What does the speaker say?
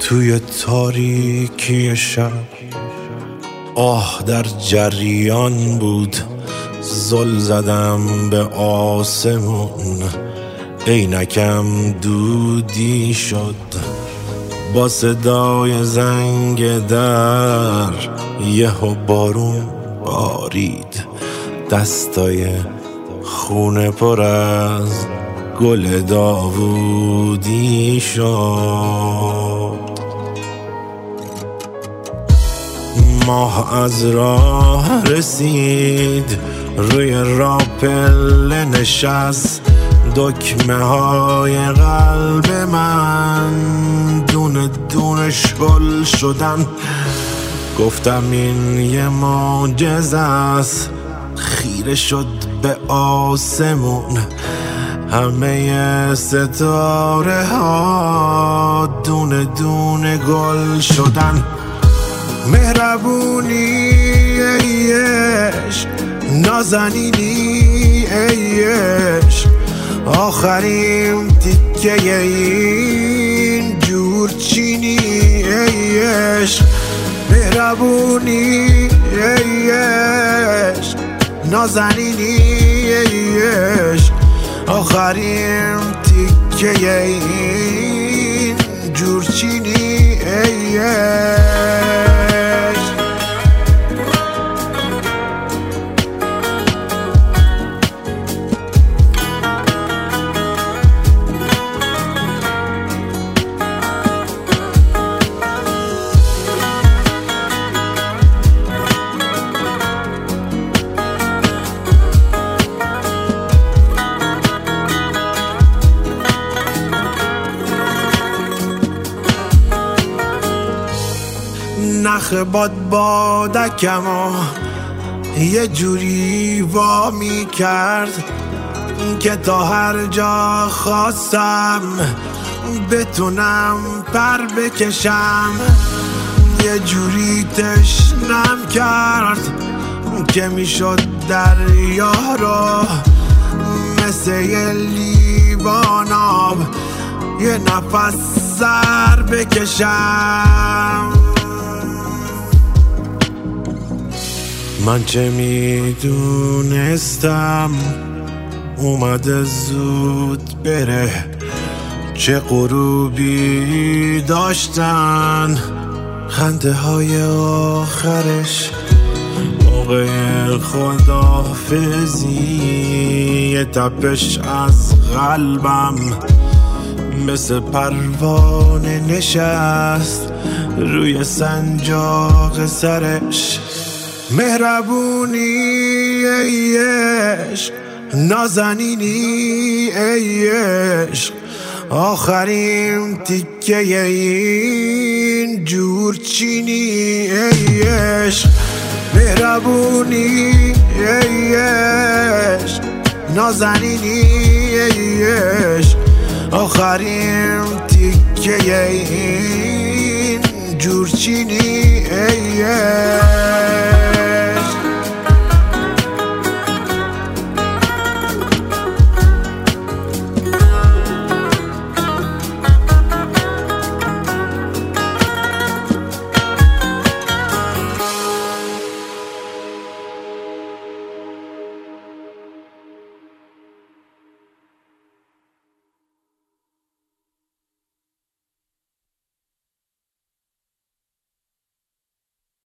توی تاریکی شب آه در جریان بود، زل زدم به آسمون، عینکم دودی شد با صدای زنگ در. یهو بارون بارید، دستای خونه پر از گل داوودی شد. ماه از راه رسید، روی راپل نشست، دکمه های قلب من دونه دونه شل شدن. گفتم این یه معجزه است، خیره شد به آسمون، همه ستاره ها دونه دونه گل شدن. مهربونی ای عشق، نازنینی ای عشق، آخرین تیکه این جورچینی ای عشق. مهربونی ای عشق، نازنینی ای عشق، آخرین تیکه این جورچینی ای عشق. نخ بادکمو یه جوری وامی کرد که تا هر جا خواستم بتونم پر بکشم. یه جوری تشنم کرد که میشد دریا رو مثل یه لیوان آب یه نفس سر بکشم. من چه میدونستم اومده زود بره، چه غروبی داشتن خنده های آخرش. موقع خداحافظی یه تپش از قلبم مثل پروانه نشست روی سنجاق سرش. مهربونی ای عشق، نازنینی ای عشق، آخرین تیکه این جورچینی ای عشق. مهربونی ای عشق، نازنینی ای عشق، آخرین تیکه این جورچینی